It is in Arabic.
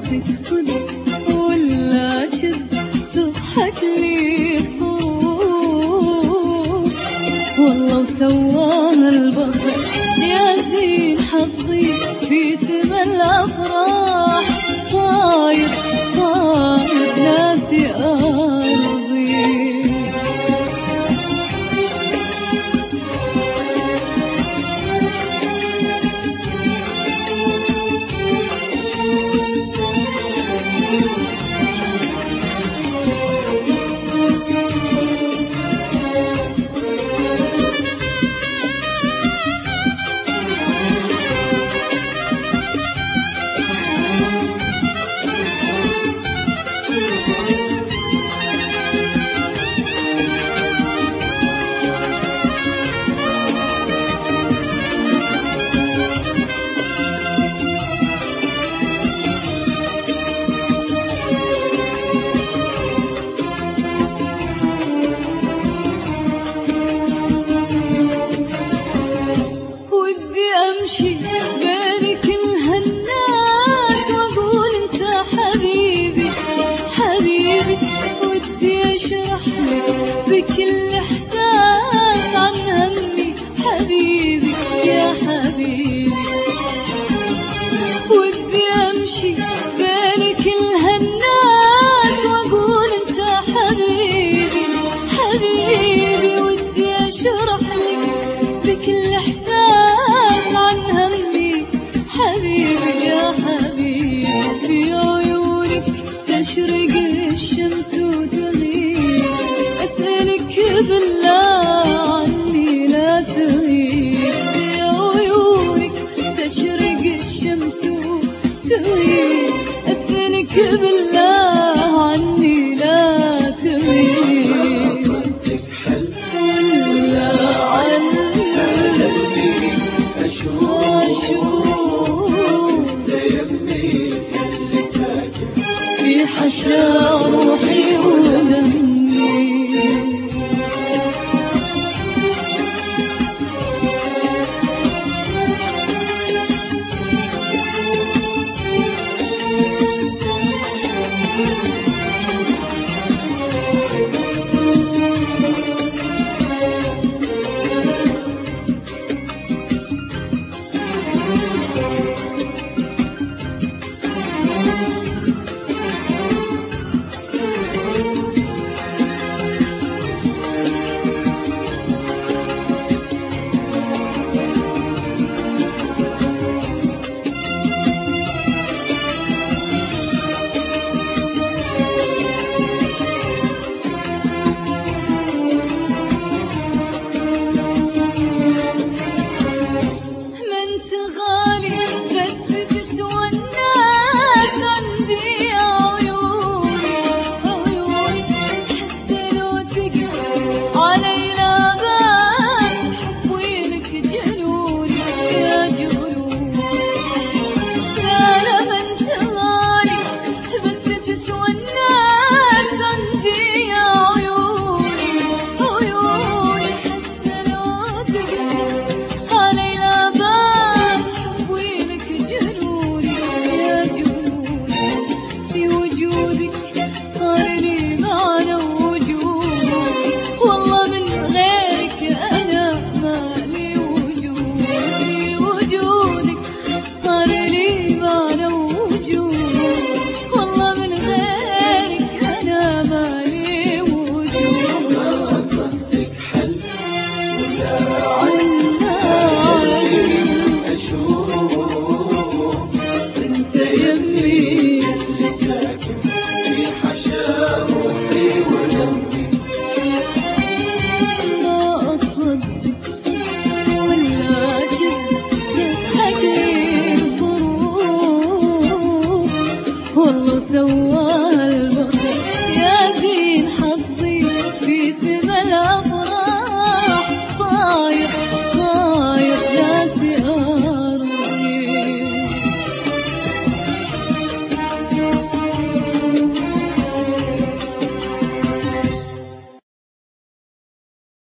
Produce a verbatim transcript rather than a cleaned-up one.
حبك صدق ولا كذب تضحك لي الظروف، والله وسواها البحر يا زين حظي في سما الأفراح، طاير طاير ناسي أرضي. أمشي بين كل هالناس وأقول أنت حبيبي حبيبي، ودي أشرح لك بكل إحساس عن همي حبيبي يا حبيبي. ودي أمشي بين كل هالناس وأقول أنت حبيبي حبيبي، ودي أشرح لك بكل إحساس عن همي حبيبي يا حبيبي. في عيونك تشرق الشمس وتغيب، أسألك بالله عني لا تغيب. في عيونك تشرق الشمس وتغيب، أسألك بالله عني لا تغيب. صدق حل ولا عني في حشا روحي ودمي. والله سوا